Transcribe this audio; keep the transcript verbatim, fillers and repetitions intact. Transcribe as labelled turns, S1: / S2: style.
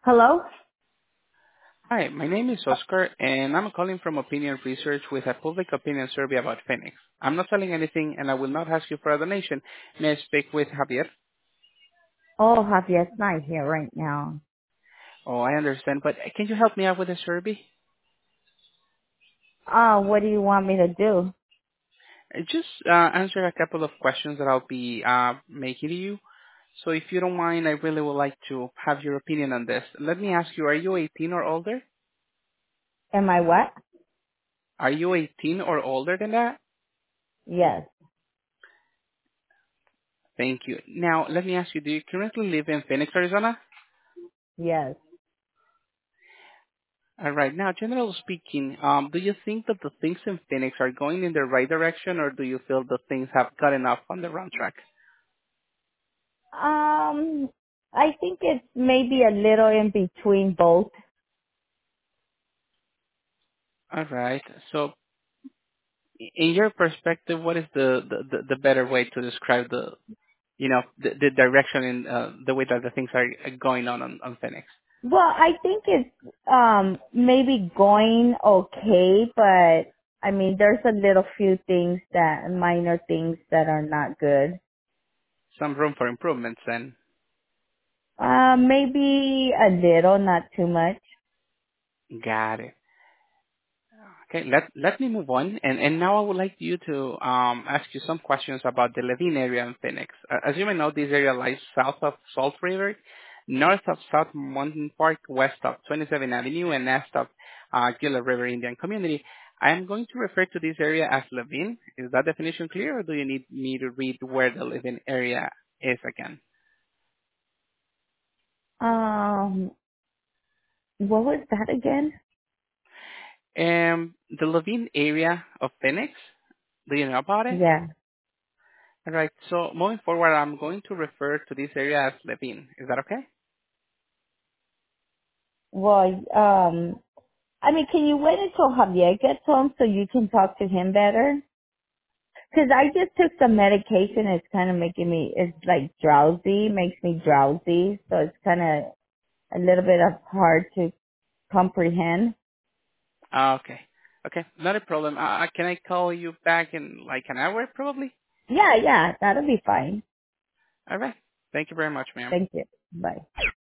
S1: Hello?
S2: Hi, my name is Oscar, and I'm calling from Opinion Research with a public opinion survey about Phoenix. I'm not selling anything, and I will not ask you for a donation. May I speak with Javier?
S1: Oh, Javier's not here right now.
S2: Oh, I understand, but can you help me out with the survey?
S1: Uh, what do you want me to do?
S2: Uh, Just uh, answer a couple of questions that I'll be uh, making to you. So if you don't mind, I really would like to have your opinion on this. Let me ask you, are you eighteen or older?
S1: Am I what?
S2: Are you eighteen or older than that?
S1: Yes,
S2: Thank you. Now, let me ask you, do you currently live in Phoenix, Arizona?
S1: yes.
S2: All right. Now, generally speaking, um, do you think that the things in Phoenix are going in the right direction, or do you feel that things have gotten off on the wrong track?
S1: Um, I think it's maybe a little in between both.
S2: All right. So, i- in your perspective, what is the the, the, the better way to describe the you know the, the direction in uh, the way that the things are uh, going on on, on Phoenix?
S1: Well, I think it's, um, maybe going okay, but I mean, there's a little few things that, minor things that are not good.
S2: Some room for improvements, then.
S1: Uh, maybe a little, not too much.
S2: Got it. Okay, let let me move on, and and now I would like you to um ask you some questions about the Levine area in Phoenix. Uh, as you may know, this area lies south of Salt River, north of South Mountain Park, west of twenty-seventh Avenue, and east of uh, Gila River Indian Community. I am going to refer to this area as Levine. Is that definition clear, or do you need me to read where the Levine area is again?
S1: Um, what was that again?
S2: Um, the Levine area of Phoenix. Do you know about it?
S1: Yeah.
S2: All right. So moving forward, I'm going to refer to this area as Levine. Is that okay?
S1: Well, um, I mean, can you wait until Javier gets home so you can talk to him better? 'Cause I just took some medication. It's kind of making me, it's like drowsy, makes me drowsy. So it's kind of a little bit of hard to comprehend.
S2: Ah, okay. Okay. Not a problem. Uh, uh, can I call you back in like an hour, probably?
S1: Yeah, yeah, that'll be fine.
S2: All right. Thank you very much, ma'am.
S1: Thank you. Bye.